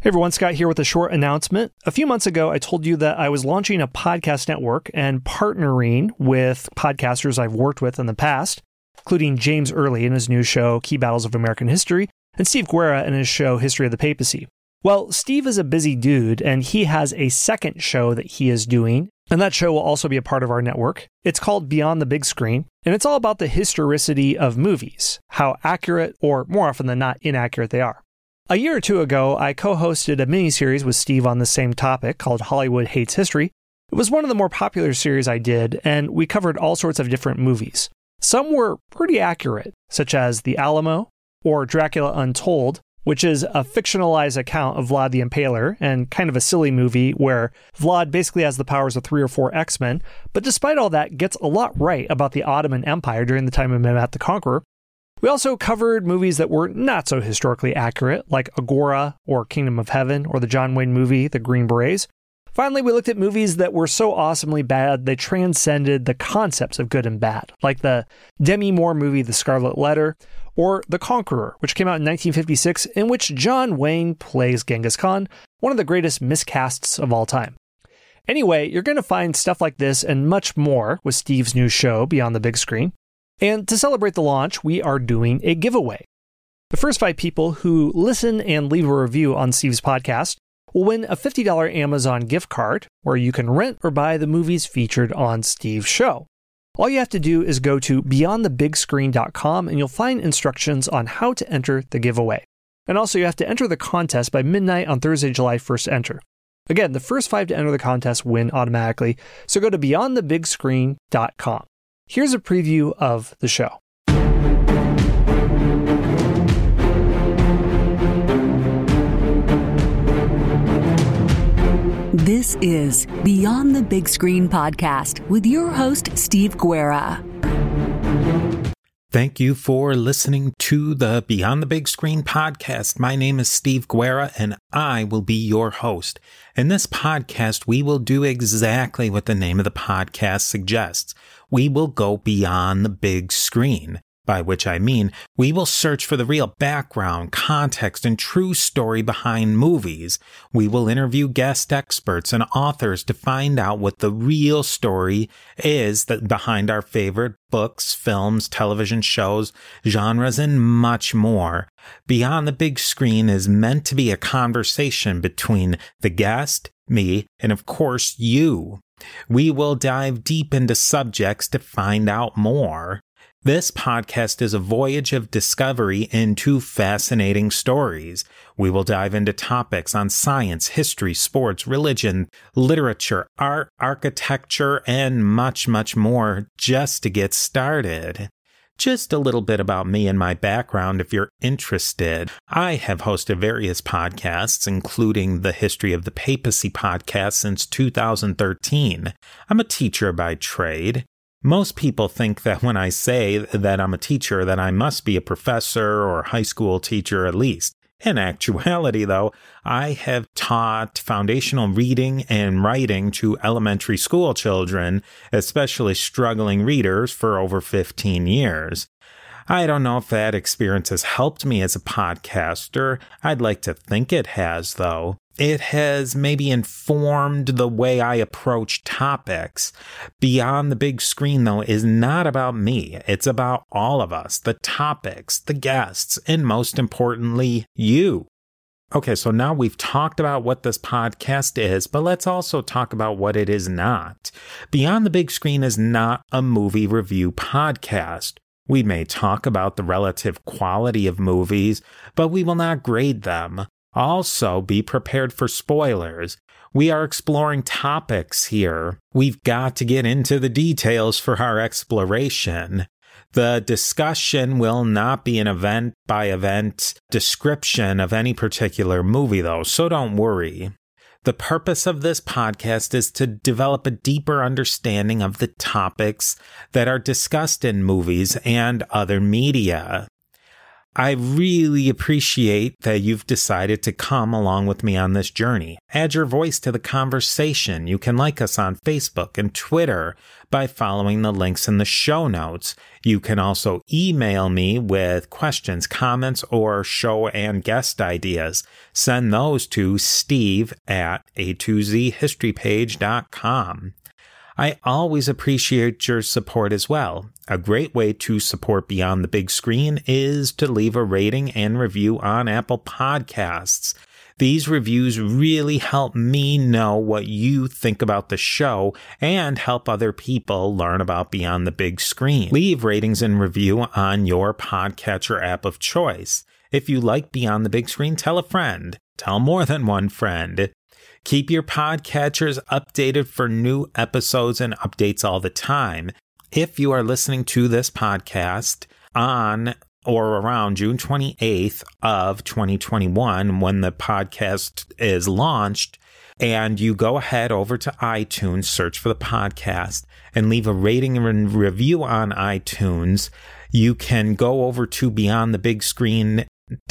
Hey everyone, Scott here with a short announcement. A few months ago, I told you that I was launching a podcast network and partnering with podcasters I've worked with in the past, including James Early in his new show, Key Battles of American History, and Steve Guerra in his show, History of the Papacy. Well, Steve is a busy dude, and he has a second show that he is doing, and that show will also be a part of our network. It's called Beyond the Big Screen, and it's all about the historicity of movies, how accurate, or more often than not, inaccurate they are. A year or two ago, I co-hosted a miniseries with Steve on the same topic called Hollywood Hates History. It was one of the more popular series I did, and we covered all sorts of different movies. Some were pretty accurate, such as The Alamo or Dracula Untold, which is a fictionalized account of Vlad the Impaler and kind of a silly movie where Vlad basically has the powers of 3 or 4 X-Men, but despite all that, gets a lot right about the Ottoman Empire during the time of Mehmet the Conqueror. We also covered movies that were not so historically accurate, like Agora or Kingdom of Heaven or the John Wayne movie, The Green Berets. Finally, we looked at movies that were so awesomely bad they transcended the concepts of good and bad, like the Demi Moore movie The Scarlet Letter, or The Conqueror, which came out in 1956, in which John Wayne plays Genghis Khan, one of the greatest miscasts of all time. Anyway, you're going to find stuff like this and much more with Steve's new show, Beyond the Big Screen. And to celebrate the launch, we are doing a giveaway. The first 5 people who listen and leave a review on Steve's podcast will win a $50 Amazon gift card where you can rent or buy the movies featured on Steve's show. All you have to do is go to beyondthebigscreen.com and you'll find instructions on how to enter the giveaway. And also you have to enter the contest by midnight on Thursday, July 1st to enter. Again, the first 5 to enter the contest win automatically, so go to beyondthebigscreen.com. Here's a preview of the show. This is Beyond the Big Screen podcast with your host, Steve Guerra. Thank you for listening to the Beyond the Big Screen podcast. My name is Steve Guerra, and I will be your host. In this podcast, we will do exactly what the name of the podcast suggests. We will go beyond the big screen, by which I mean we will search for the real background, context, and true story behind movies. We will interview guest experts and authors to find out what the real story is behind our favorite books, films, television shows, genres, and much more. Beyond the Big Screen is meant to be a conversation between the guest, me, and of course you. We will dive deep into subjects to find out more. This podcast is a voyage of discovery into fascinating stories. We will dive into topics on science, history, sports, religion, literature, art, architecture, and much, much more just to get started. Just a little bit about me and my background if you're interested. I have hosted various podcasts, including the History of the Papacy podcast since 2013. I'm a teacher by trade. Most people think that when I say that I'm a teacher, that I must be a professor or high school teacher at least. In actuality, though, I have taught foundational reading and writing to elementary school children, especially struggling readers, for over 15 years. I don't know if that experience has helped me as a podcaster. I'd like to think it has, though. It has maybe informed the way I approach topics. Beyond the Big Screen, though, is not about me. It's about all of us, the topics, the guests, and most importantly, you. Okay, so now we've talked about what this podcast is, but let's also talk about what it is not. Beyond the Big Screen is not a movie review podcast. We may talk about the relative quality of movies, but we will not grade them. Also, be prepared for spoilers. We are exploring topics here. We've got to get into the details for our exploration. The discussion will not be an event-by-event description of any particular movie, though, so don't worry. The purpose of this podcast is to develop a deeper understanding of the topics that are discussed in movies and other media. I really appreciate that you've decided to come along with me on this journey. Add your voice to the conversation. You can like us on Facebook and Twitter by following the links in the show notes. You can also email me with questions, comments, or show and guest ideas. Send those to steve@a2zhistorypage.com. I always appreciate your support as well. A great way to support Beyond the Big Screen is to leave a rating and review on Apple Podcasts. These reviews really help me know what you think about the show and help other people learn about Beyond the Big Screen. Leave ratings and review on your podcatcher app of choice. If you like Beyond the Big Screen, tell a friend. Tell more than one friend. Keep your podcatchers updated for new episodes and updates all the time. If you are listening to this podcast on or around June 28th of 2021, when the podcast is launched, and you go ahead over to iTunes, search for the podcast, and leave a rating and review on iTunes, you can go over to BeyondTheBigScreen.com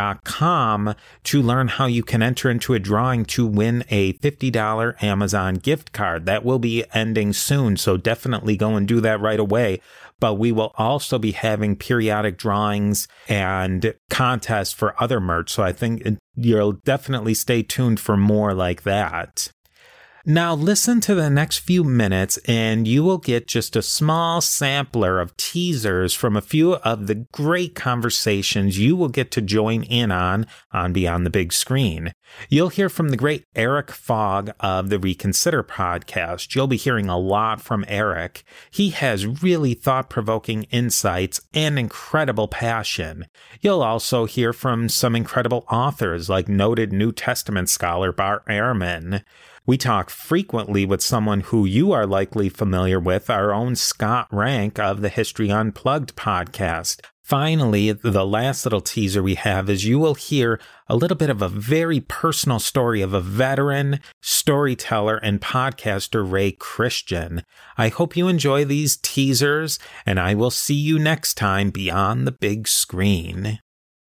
to learn how you can enter into a drawing to win a $50 Amazon gift card. That will be ending soon, so definitely go and do that right away. But we will also be having periodic drawings and contests for other merch, so I think you'll definitely stay tuned for more like that. Now listen to the next few minutes and you will get just a small sampler of teasers from a few of the great conversations you will get to join in on Beyond the Big Screen. You'll hear from the great Eric Fogg of the Reconsider podcast. You'll be hearing a lot from Eric. He has really thought-provoking insights and incredible passion. You'll also hear from some incredible authors like noted New Testament scholar Bart Ehrman. We talk frequently with someone who you are likely familiar with, our own Scott Rank of the History Unplugged podcast. Finally, the last little teaser we have is you will hear a little bit of a very personal story of a veteran, storyteller, and podcaster, Ray Christian. I hope you enjoy these teasers, and I will see you next time Beyond the Big Screen.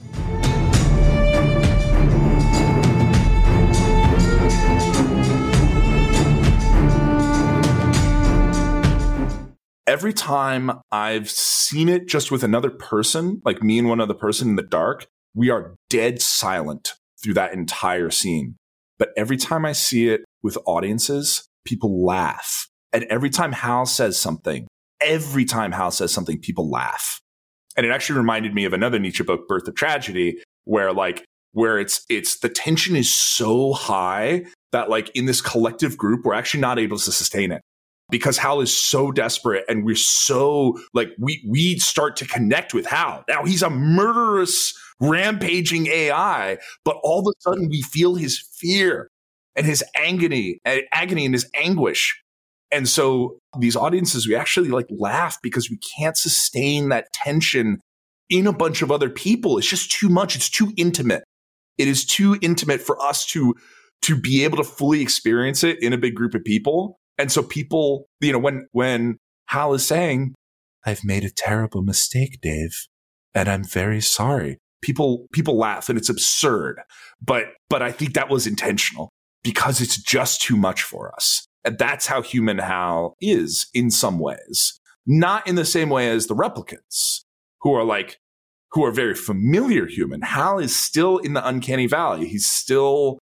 Every time I've seen it just with another person, like me and one other person in the dark, we are dead silent through that entire scene. But every time I see it with audiences, people laugh. And every time Hal says something, people laugh. And it actually reminded me of another Nietzsche book, Birth of Tragedy, where it's the tension is so high that like in this collective group, we're actually not able to sustain it. Because Hal is so desperate and we're so like we start to connect with Hal. Now he's a murderous, rampaging AI, but all of a sudden we feel his fear and his agony and his anguish. And so these audiences, we actually like laugh because we can't sustain that tension in a bunch of other people. It's just too much. It's too intimate. It is too intimate for us to be able to fully experience it in a big group of people. And so people, you know, when Hal is saying, "I've made a terrible mistake, Dave, and I'm very sorry," people laugh and it's absurd. But I think that was intentional because it's just too much for us. And that's how human Hal is in some ways. Not in the same way as the replicants who are very familiar human. Hal is still in the uncanny valley. He's still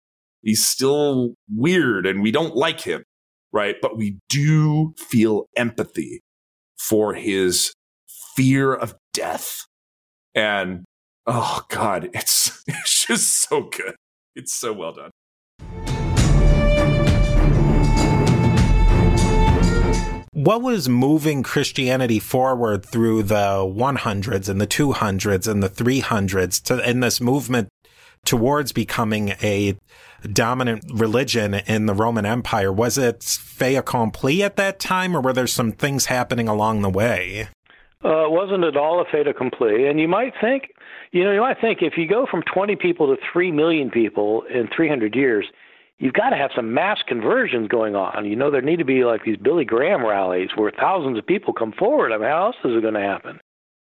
weird and we don't like him. Right. But we do feel empathy for his fear of death. And oh, God, it's just so good. It's so well done. What was moving Christianity forward through the 100s and the 200s and the 300s in this movement towards becoming a dominant religion in the Roman Empire? Was it fait accompli at that time, or were there some things happening along the way? It wasn't at all a fait accompli. And you might think if you go from 20 people to 3 million people in 300 years, you've got to have some mass conversions going on. You know, there need to be like these Billy Graham rallies where thousands of people come forward. I mean, how else is it going to happen?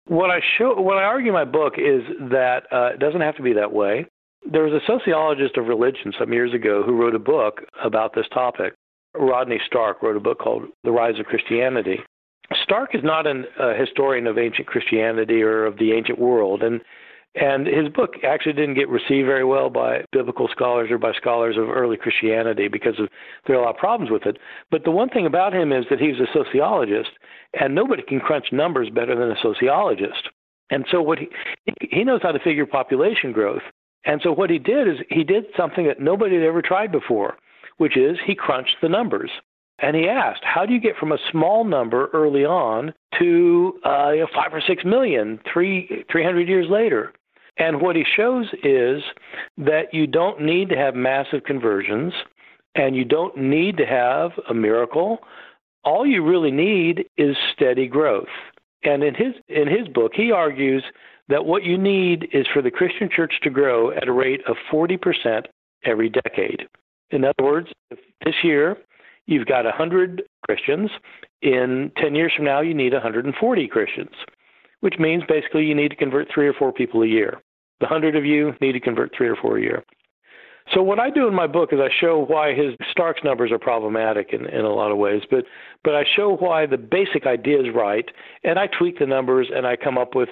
What I argue in my book is that it doesn't have to be that way. There was a sociologist of religion some years ago who wrote a book about this topic. Rodney Stark wrote a book called The Rise of Christianity. Stark is not a historian of ancient Christianity or of the ancient world, and his book actually didn't get received very well by biblical scholars or by scholars of early Christianity because there are a lot of problems with it. But the one thing about him is that he's a sociologist, and nobody can crunch numbers better than a sociologist. And so what he knows how to figure population growth. And so what he did is he did something that nobody had ever tried before, which is he crunched the numbers. And he asked, how do you get from a small number early on to 5 or 6 million 300 years later? And what he shows is that you don't need to have massive conversions, and you don't need to have a miracle. All you really need is steady growth. And in his book, he argues that what you need is for the Christian church to grow at a rate of 40% every decade. In other words, if this year you've got 100 Christians, in 10 years from now you need 140 Christians, which means basically you need to convert 3 or 4 people a year. The 100 of you need to convert 3 or 4 a year. So what I do in my book is I show why Stark's numbers are problematic in a lot of ways, but I show why the basic idea is right, and I tweak the numbers and I come up with,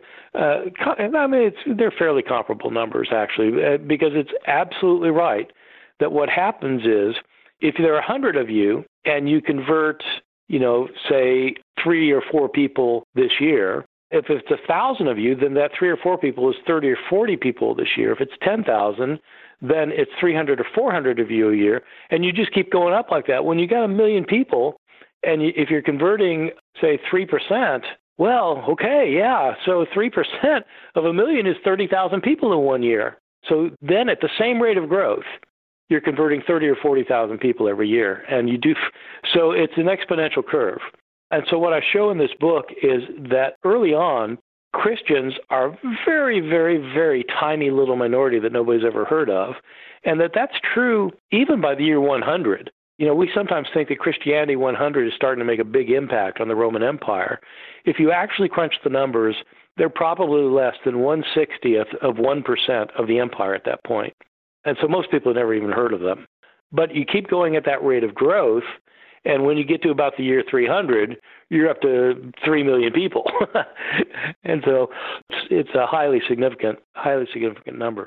they're fairly comparable numbers actually, because it's absolutely right that what happens is if there are 100 of you and you convert, say 3 or 4 people this year, if it's 1,000 of you, then that 3 or 4 people is 30 or 40 people this year. If it's 10,000, then it's 300 or 400 of you a year, and you just keep going up like that. When you got 1 million people, and if you're converting, say, 3%, well, okay, yeah, so 3% of 1 million is 30,000 people in 1 year. So then at the same rate of growth, you're converting 30 or 40,000 people every year, and so it's an exponential curve. And so what I show in this book is that early on, Christians are a very, very, very tiny little minority that nobody's ever heard of, and that's true even by the year 100. We sometimes think that Christianity 100 is starting to make a big impact on the Roman Empire. If you actually crunch the numbers, they're probably less than 1/60th of 1% of the empire at that point. And so most people have never even heard of them. But you keep going at that rate of growth, and when you get to about the year 300, you're up to 3 million people. And so it's a highly significant number.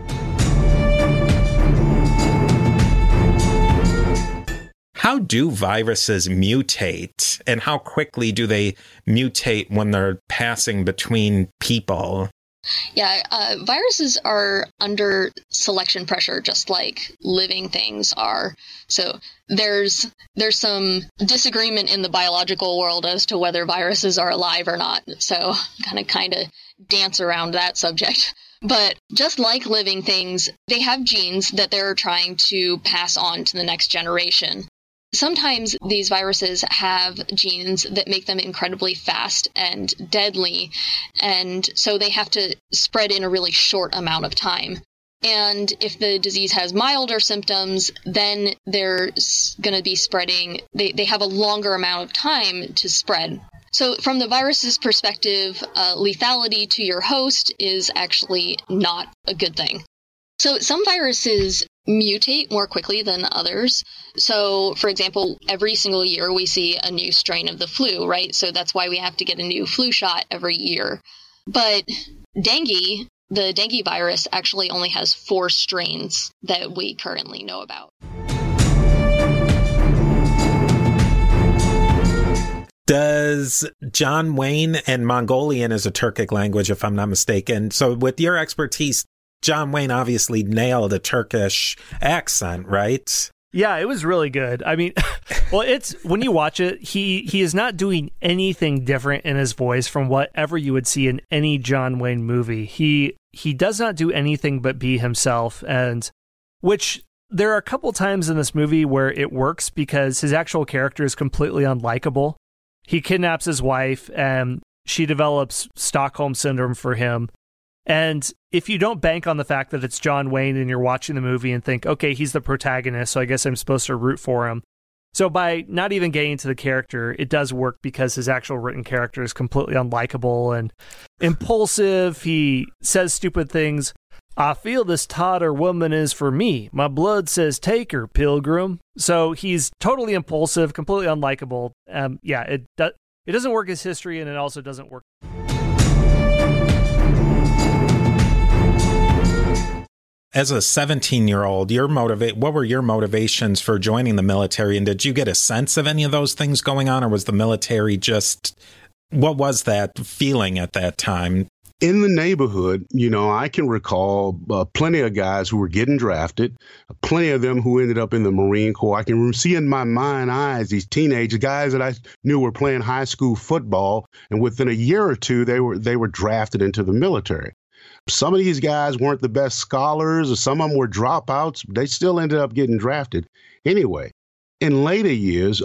How do viruses mutate, and how quickly do they mutate when they're passing between people? Yeah, viruses are under selection pressure, just like living things are. So there's some disagreement in the biological world as to whether viruses are alive or not. So kind of dance around that subject. But just like living things, they have genes that they're trying to pass on to the next generation. Sometimes these viruses have genes that make them incredibly fast and deadly, and so they have to spread in a really short amount of time. And if the disease has milder symptoms, then they're going to be spreading, they have a longer amount of time to spread. So from the virus's perspective, lethality to your host is actually not a good thing. So some viruses mutate more quickly than others. So, for example, every single year we see a new strain of the flu, right? So that's why we have to get a new flu shot every year. But dengue, the dengue virus, actually only has 4 strains that we currently know about. Does John Wayne, and Mongolian is a Turkic language, if I'm not mistaken. So with your expertise, John Wayne obviously nailed a Turkish accent, right? Yeah, it was really good. I mean, well, it's when you watch it, he is not doing anything different in his voice from whatever you would see in any John Wayne movie. He does not do anything but be himself, and which there are a couple times in this movie where it works because his actual character is completely unlikable. He kidnaps his wife and she develops Stockholm Syndrome for him. And if you don't bank on the fact that it's John Wayne and you're watching the movie and think, okay, he's the protagonist, so I guess I'm supposed to root for him, So by not even getting to the character, it does work because his actual written character is completely unlikable and impulsive. He says stupid things. I feel this totter woman is for me. My blood says take her, pilgrim. So he's totally impulsive, completely unlikable. It doesn't work as history, and it also doesn't work. As a 17-year-old, what were your motivations for joining the military? And did you get a sense of any of those things going on, or was the military what was that feeling at that time? In the neighborhood, I can recall plenty of guys who were getting drafted, plenty of them who ended up in the Marine Corps. I can see in my mind's eyes these teenage guys that I knew were playing high school football, and within a year or two, they were drafted into the military. Some of these guys weren't the best scholars, or some of them were dropouts. They still ended up getting drafted. Anyway, in later years,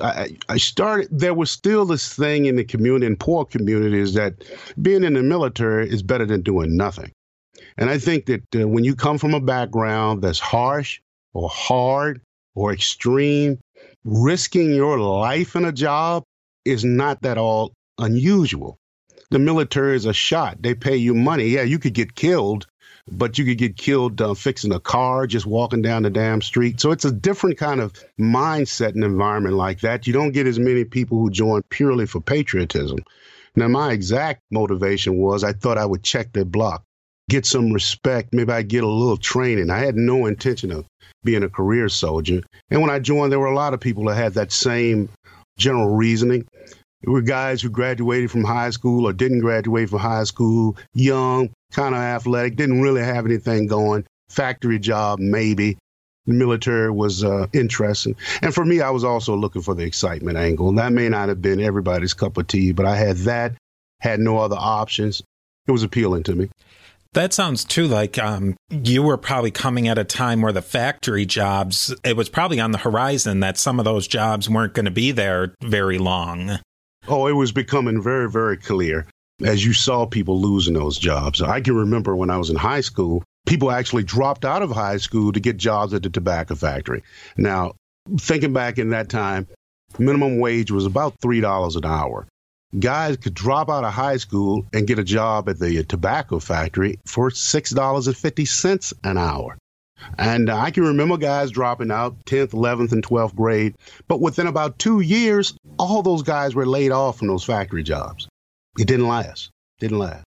there was still this thing in the community, in poor communities, that being in the military is better than doing nothing. And I think that when you come from a background that's harsh or hard or extreme, risking your life in a job is not that all unusual. The military is a shot. They pay you money. Yeah, you could get killed, but you could get killed fixing a car, just walking down the damn street. So it's a different kind of mindset and environment like that. You don't get as many people who join purely for patriotism. Now, my exact motivation was I thought I would check their block, get some respect. Maybe I'd get a little training. I had no intention of being a career soldier. And when I joined, there were a lot of people that had that same general reasoning. There were guys who graduated from high school or didn't graduate from high school, young, kind of athletic, didn't really have anything going, factory job, maybe. The military was interesting. And for me, I was also looking for the excitement angle. That may not have been everybody's cup of tea, but I had that, had no other options. It was appealing to me. That sounds, too, like you were probably coming at a time where the factory jobs, it was probably on the horizon that some of those jobs weren't going to be there very long. Oh, it was becoming very, very clear as you saw people losing those jobs. I can remember when I was in high school, people actually dropped out of high school to get jobs at the tobacco factory. Now, thinking back in that time, minimum wage was about $3 an hour. Guys could drop out of high school and get a job at the tobacco factory for $6.50 an hour. And I can remember guys dropping out 10th, 11th, and 12th grade. But within about 2 years, all those guys were laid off from those factory jobs. It didn't last.